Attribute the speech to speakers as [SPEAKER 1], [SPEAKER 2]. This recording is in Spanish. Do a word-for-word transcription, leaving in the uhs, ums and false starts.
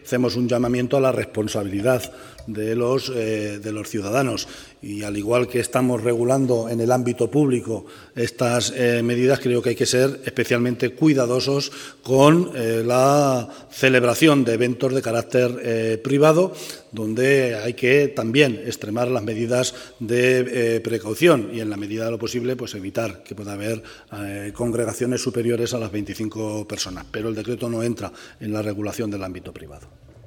[SPEAKER 1] hacemos un llamamiento a la responsabilidad de los, eh, de los ciudadanos. Y al igual que estamos regulando en el ámbito público estas eh, medidas, creo que hay que ser especialmente cuidadosos con eh, la celebración de eventos de carácter eh, privado, donde hay que también extremar las medidas de eh, precaución y, en la medida de lo posible, pues evitar que pueda haber eh, congregaciones superiores a las veinticinco personas. Pero el decreto no entra en la regulación del ámbito privado.